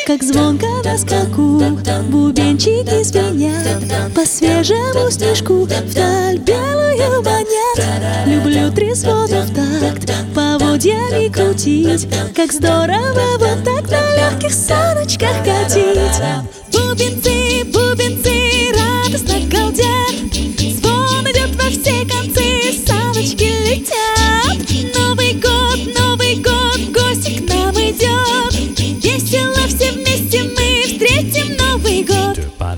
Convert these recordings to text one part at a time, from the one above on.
как звонко на скаку бубенчики звенят, по свежему снежку вдаль белую манят. Люблю трезвону в такт, поводьями крутить, как здорово вот так на легких саночках катить. Бубенцы, бубенцы радостно галдят, звон идет во все концы, саночки летят. Новый год, в гости к нам идет, весело все вместе мы встретим Новый год.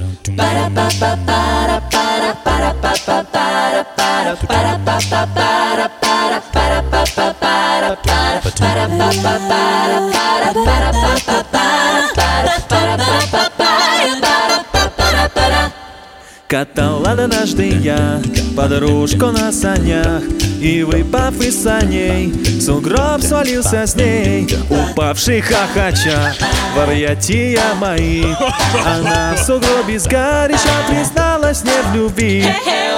Катал однажды я подружку на санях, и, выпав из саней, в сугроб свалился с ней. Упавший хохоча в объятия мои, она в сугробе сгоряча призналась мне в любви.